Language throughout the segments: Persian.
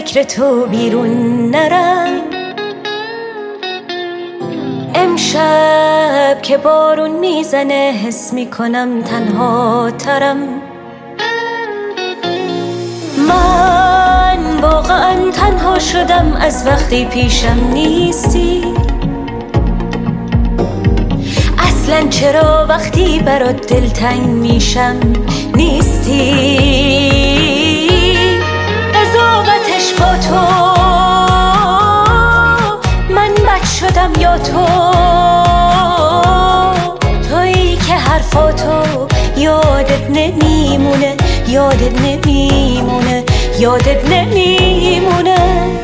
فکر تو بیرون نرم. امشب که بارون میزنه حس میکنم تنها ترم. من واقعا تنها شدم از وقتی پیشم نیستی. اصلا چرا وقتی برات دلتنگ میشم نیستی؟ قضاوتش با تو، من بد شدم یا تو؟ تویی که حرفاتو یادت نمیمونه، یادت نمیمونه، یادت نمیمونه.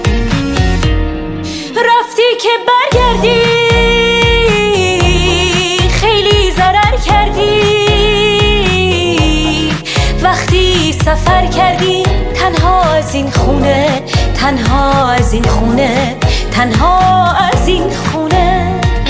رفتی که برگردی خیلی ضرر کردی. وقتی سفر کردی تنها از این خونه، تنها از این خونه، تنها از این خونه.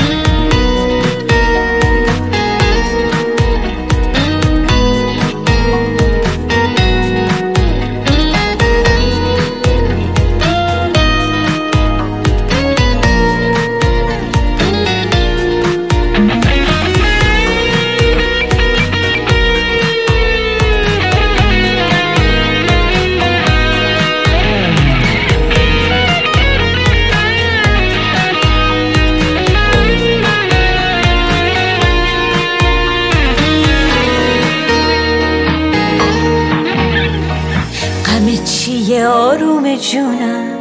چیه آروم جونم،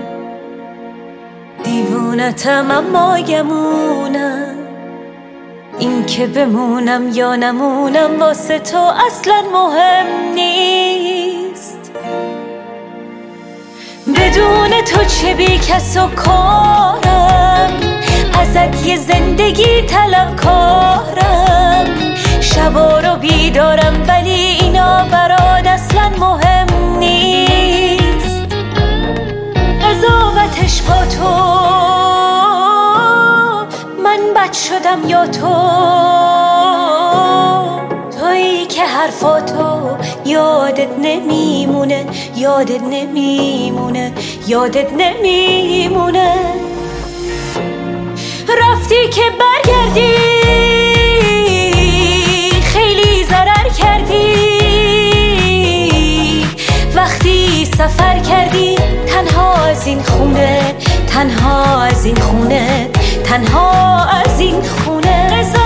دیوونتم اما گمونم. این که بمونم یا نمونم واسه تو اصلا مهم نیست. بدون تو چه بی کس و کارم، ازت یه زندگی طلبکارم. شبا رو بیدارم ولی اینا برات اصلا مهم نیست. قضاوتش با تو، من بد شدم یا تو؟ تویی که حرفاتو یادت نمیمونه، یادت نمیمونه، یادت نمیمونه. رفتی که برگردی خیلی ضرر کردی. وقتی سفر کردی تنها از این خونه، تنها از این خونه، تنها از این خونه.